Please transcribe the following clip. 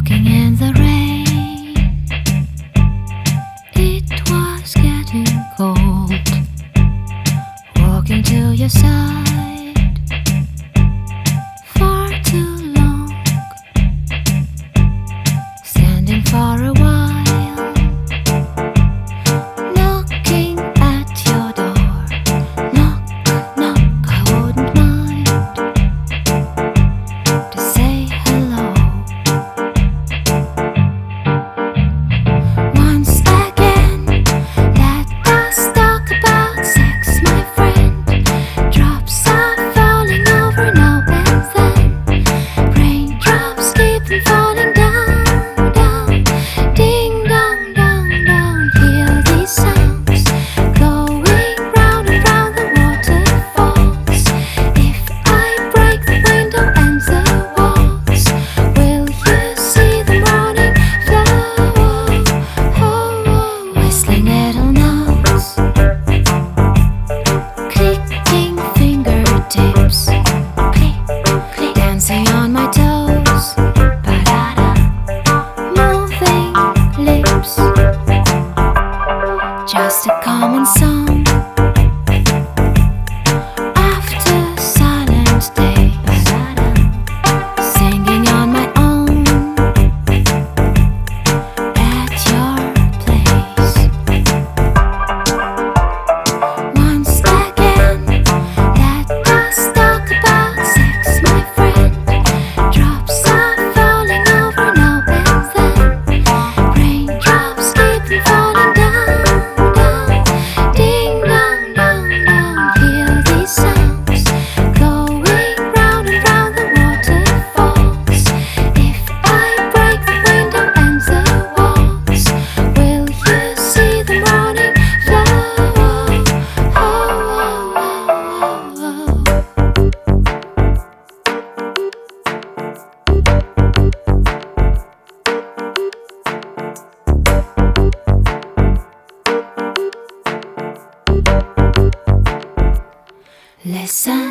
Walking in the rain, it was getting cold. Walking to your side, far too long. Standing for a while, knocking at your door. Knock, knock, I wouldn't mind to say hello. Once again, let us talk about sex, my friend. Drops are falling over now and then. Raindrops keep on falling down, down. Ding dong, dong, dong. Hear these sounds going round and round the waterfalls. If I break the window and the walls, will you see the morning flow? Whistling little notes, clicking fingertips, click, click, dancing on my toes, ba-da-da, moving lips. Just a common song after silent days, singing on my own at your place. Once again, let us talk about sex, my friend. Drops are falling over now and then. Raindrops keep on falling down, down. Ding dong, dong, dong. Hear these sounds going round and round the waterfalls. If I break the window and the walls, will you see the morning flow? Listen.